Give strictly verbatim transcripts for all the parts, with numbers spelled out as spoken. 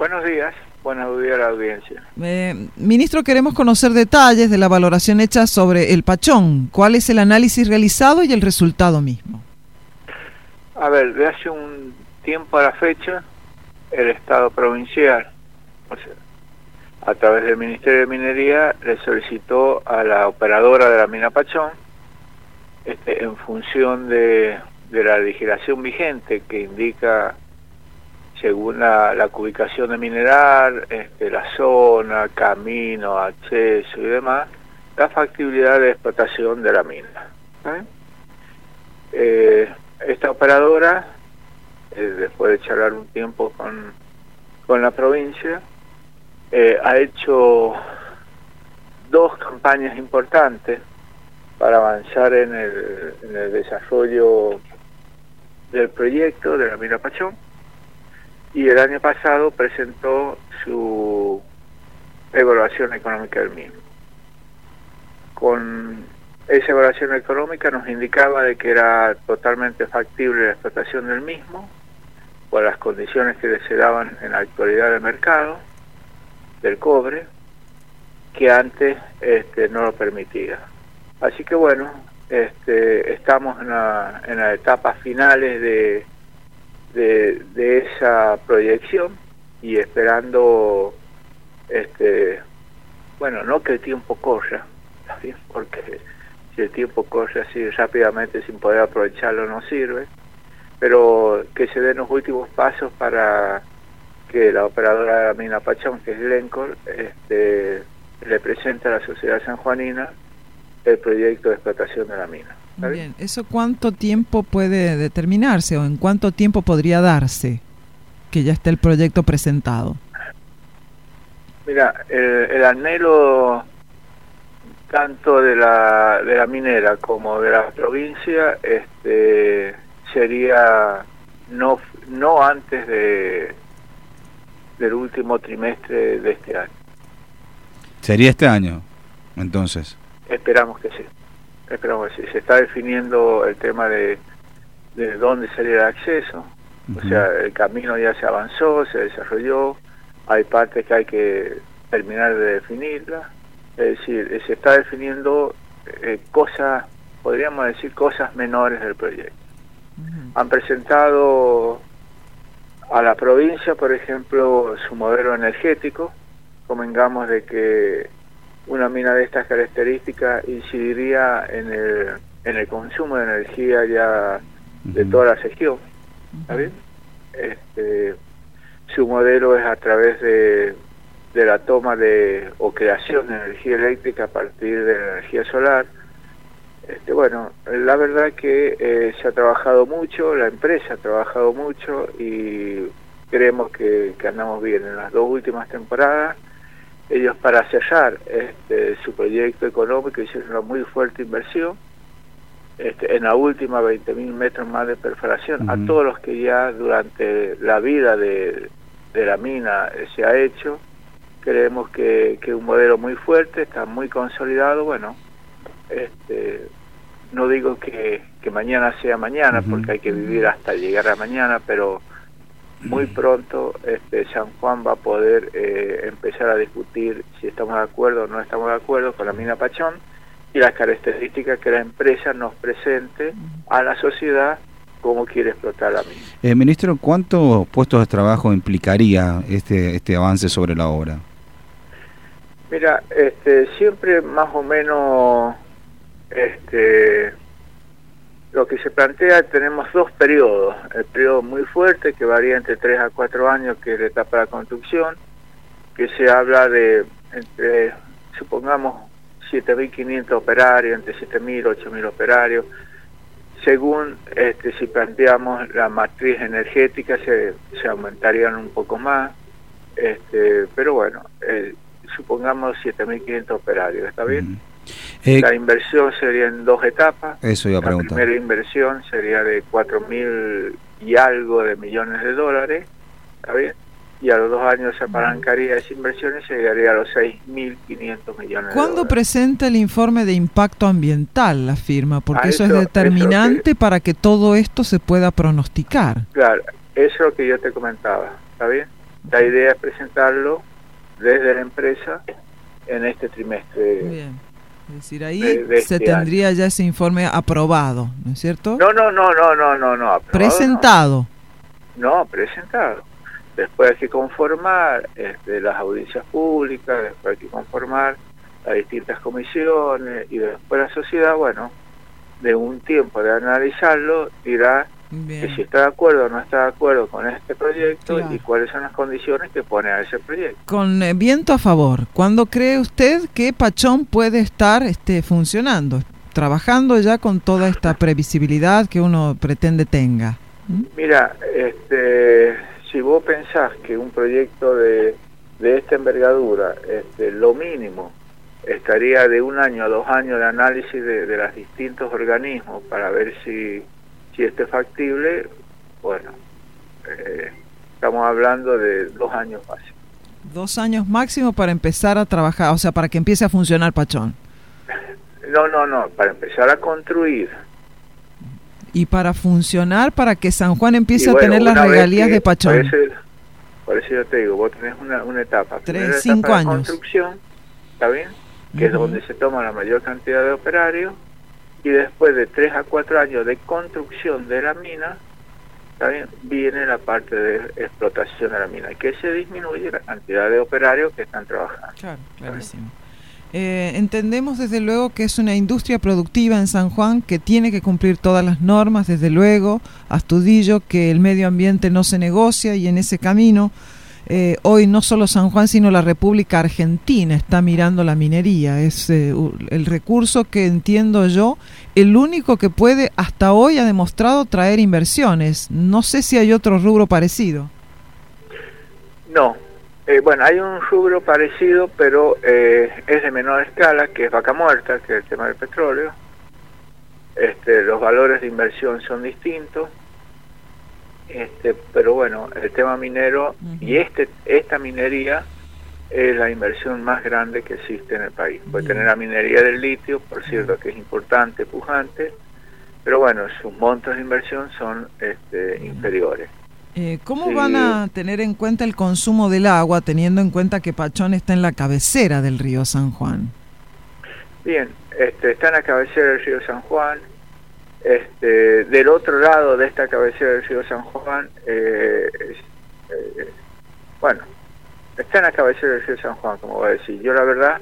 Buenos días, buenos días a la audiencia. Eh, ministro, queremos conocer detalles de la valoración hecha sobre el Pachón. ¿Cuál es el análisis realizado y el resultado mismo? A ver, de hace un tiempo a la fecha, el Estado provincial, o sea, a través del Ministerio de Minería, le solicitó a la operadora de la mina Pachón, este, en función de, de la legislación vigente que indica, según la, la ubicación de mineral, este, la zona, camino, acceso y demás, la factibilidad de explotación de la mina. ¿Eh? Eh, esta operadora, eh, después de charlar un tiempo con, con la provincia, eh, ha hecho dos campañas importantes para avanzar en el, en el desarrollo del proyecto de la mina Pachón. Y el año pasado presentó su evaluación económica del mismo. Con esa evaluación económica nos indicaba de que era totalmente factible la explotación del mismo por las condiciones que se daban en la actualidad del mercado del cobre, que antes este, no lo permitía. Así que bueno, este, estamos en la, en las etapas finales de De, de esa proyección y esperando, este, bueno, no que el tiempo corra, ¿sí? Porque si el tiempo corre así rápidamente sin poder aprovecharlo no sirve, pero que se den los últimos pasos para que la operadora de la mina Pachón, que es Glencore, este, le presente a la sociedad sanjuanina el proyecto de explotación de la mina. Bien, ¿eso cuánto tiempo puede determinarse o en cuánto tiempo podría darse que ya esté el proyecto presentado? Mira, el, el anhelo tanto de la de la minera como de la provincia este sería no no antes de del último trimestre de este año. ¿Sería este año, entonces? Esperamos que sí. Esperamos que sí. Se está definiendo el tema de, de dónde salir el acceso. Uh-huh. O sea, el camino ya se avanzó, se desarrolló. Hay partes que hay que terminar de definirla. Es decir, se está definiendo eh, cosas, podríamos decir, cosas menores del proyecto. Uh-huh. Han presentado a la provincia, por ejemplo, su modelo energético. Convengamos de que una mina de estas características incidiría en el, en el consumo de energía ya de toda la región. ¿Está bien? Este, su modelo es a través de, de la toma de o creación de energía eléctrica a partir de la energía solar. Este, bueno, la verdad que eh, se ha trabajado mucho, la empresa ha trabajado mucho y creemos que, que andamos bien. En las dos últimas temporadas, ellos para cerrar este, su proyecto económico hicieron una muy fuerte inversión, este, en la última veinte mil metros más de perforación, uh-huh. a todos los que ya durante la vida de, de la mina se ha hecho. Creemos que es un modelo muy fuerte, está muy consolidado. Bueno, este, no digo que, que mañana sea mañana, uh-huh. porque hay que vivir hasta llegar a mañana, pero muy pronto este, San Juan va a poder eh, empezar a discutir si estamos de acuerdo o no estamos de acuerdo con la mina Pachón y las características que la empresa nos presente a la sociedad cómo quiere explotar la mina. Eh, ministro, ¿cuántos puestos de trabajo implicaría este este avance sobre la obra? Mira, este, siempre más o menos este lo que se plantea, tenemos dos periodos, el periodo muy fuerte que varía entre tres a cuatro años, que es la etapa de la construcción, que se habla de entre, supongamos, siete mil quinientos operarios, entre siete mil y ocho mil operarios, según este, si planteamos la matriz energética se, se aumentarían un poco más, este, pero bueno, eh, supongamos siete mil quinientos operarios, ¿está bien? Mm. Eh, la inversión sería en dos etapas. Eso iba a preguntar. La primera inversión sería de cuatro mil y algo de millones de dólares, ¿está bien? Y a los dos años se apalancaría esa inversión y llegaría a los seis mil quinientos millones de dólares. ¿Cuándo presenta el informe de impacto ambiental la firma? Porque eso, eso es determinante eso que, para que todo esto se pueda pronosticar. Claro, eso es lo que yo te comentaba, ¿está bien? la idea es presentarlo desde la empresa en este trimestre. Bien. Es decir, ahí de, de se este tendría año. ya ese informe aprobado, ¿no es cierto? No, no, no, no, no, no, no. Aprobado, presentado. No. no, presentado. Después hay que conformar este, las audiencias públicas, después hay que conformar las distintas comisiones y después la sociedad, bueno, de un tiempo de analizarlo, dirá Bien. que si está de acuerdo o no está de acuerdo con este proyecto Claro. y cuáles son las condiciones que pone a ese proyecto. Con eh, viento a favor, ¿cuándo cree usted que Pachón puede estar este, funcionando, trabajando ya con toda esta previsibilidad que uno pretende tenga? ¿Mm? Mira, este, si vos pensás que un proyecto de, de esta envergadura, este, lo mínimo, estaría de un año a dos años de análisis de, de los distintos organismos para ver si, si esto es factible, bueno, eh, estamos hablando de dos años máximo. Dos años máximo para empezar a trabajar, o sea, para que empiece a funcionar Pachón. No, no, no, para empezar a construir. Y para funcionar, para que San Juan empiece Y bueno, a tener las una vez regalías que- de Pachón. Por eso, por eso yo te digo, vos tenés una, una etapa. Tres, Primera cinco etapa de años. construcción, ¿está bien? Que es Ujú. donde se toma la mayor cantidad de operarios, y después de tres a cuatro años de construcción de la mina, ¿está bien? Viene la parte de explotación de la mina, que se disminuye la cantidad de operarios que están trabajando. Claro, clarísimo. Eh, entendemos desde luego que es una industria productiva en San Juan que tiene que cumplir todas las normas, desde luego, Astudillo, que el medio ambiente no se negocia, y en ese camino eh, hoy no solo San Juan sino la República Argentina está mirando la minería. Es eh, el recurso que entiendo yo, el único que puede hasta hoy ha demostrado traer inversiones. No sé si hay otro rubro parecido. No, eh, bueno, hay un rubro parecido, pero eh, es de menor escala, que es Vaca Muerta, que es el tema del petróleo. Este, los valores de inversión son distintos, este, pero bueno, el tema minero Ujú. y este esta minería es la inversión más grande que existe en el país. Puede Bien. tener la minería del litio, por cierto, que es importante, pujante, pero bueno, sus montos de inversión son este, inferiores. Eh, ¿Cómo Sí. van a tener en cuenta el consumo del agua, teniendo en cuenta que Pachón está en la cabecera del río San Juan? Bien, este, está en la cabecera del río San Juan. Este, del otro lado de esta cabecera del río San Juan, eh, es, eh, bueno, está en la cabecera del río San Juan, como voy a decir. Yo la verdad,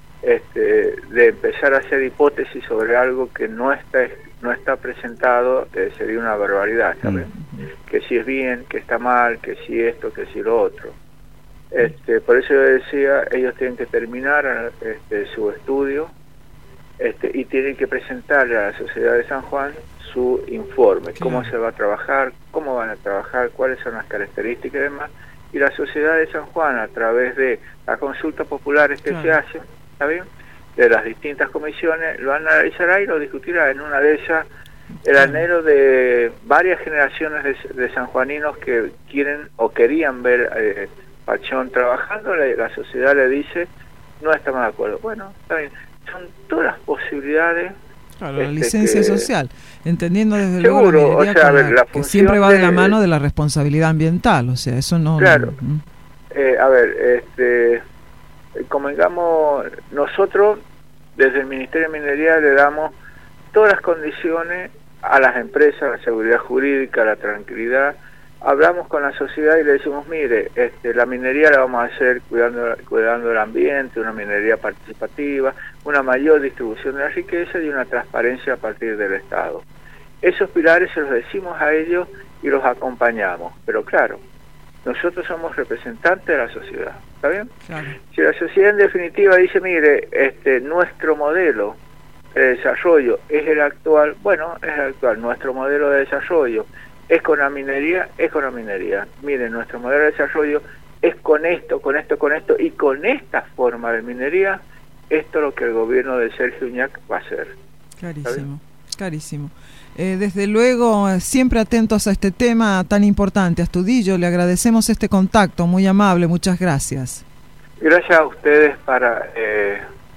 este, de empezar a hacer hipótesis sobre algo que no está no está presentado, eh, sería una barbaridad, ¿sabes? Mm. Que si es bien, que está mal, que si esto, que si lo otro. Este, por eso yo decía, ellos tienen que terminar este, su estudio, este, y tienen que presentarle a la sociedad de San Juan su informe, Claro. cómo se va a trabajar, cómo van a trabajar, cuáles son las características y demás, y la sociedad de San Juan, a través de las consultas populares que Claro. se hacen, ¿está bien?, de las distintas comisiones, lo analizará y lo discutirá. En una de esas, el Claro. anhelo de varias generaciones de, de sanjuaninos que quieren o querían ver eh, Pachón trabajando, la, la sociedad le dice, no estamos de acuerdo. Bueno, está bien, son todas las posibilidades. Claro, la Este, licencia que- social, entendiendo desde Seguro, luego la o minería sea, con a ver, la- la que función siempre va de la de- mano de la responsabilidad ambiental, o sea, eso no... Claro. no- Eh, a ver, este, como digamos, nosotros desde el Ministerio de Minería le damos todas las condiciones a las empresas, la seguridad jurídica, la tranquilidad. Hablamos con la sociedad y le decimos, mire, este, la minería la vamos a hacer cuidando, cuidando el ambiente, una minería participativa, una mayor distribución de la riqueza y una transparencia a partir del Estado. Esos pilares se los decimos a ellos y los acompañamos, pero claro, nosotros somos representantes de la sociedad, ¿está bien? Claro. Si la sociedad en definitiva dice, mire, este, nuestro modelo de desarrollo es el actual, bueno, es el actual, nuestro modelo de desarrollo es con la minería, es con la minería. Miren, nuestro modelo de desarrollo es con esto, con esto, con esto, y con esta forma de minería, esto es lo que el gobierno de Sergio Uñac va a hacer. Clarísimo, clarísimo. Eh, desde luego, eh, siempre atentos a este tema tan importante. Astudillo, le agradecemos este contacto, muy amable, muchas gracias. Gracias a ustedes para, eh, bueno,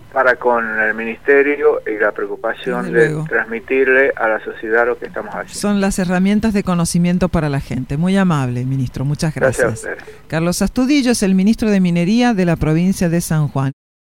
para con el ministerio y la preocupación Desde de luego. transmitirle a la sociedad lo que estamos haciendo. Son las herramientas de conocimiento para la gente. Muy amable, ministro. Muchas gracias. Gracias a ustedes. Carlos Astudillo es el ministro de Minería de la provincia de San Juan.